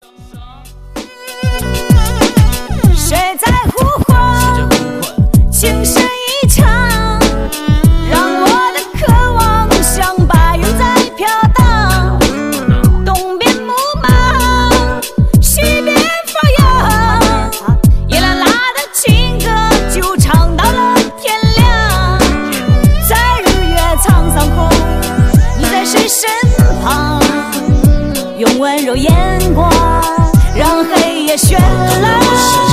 谁在呼唤？情深一场，让我的渴望像白云在飘荡。东边牧马，西边放羊，一啦啦的情歌就唱到了天亮。在日月沧桑后，你在谁身旁？用温柔眼光让黑夜绚烂。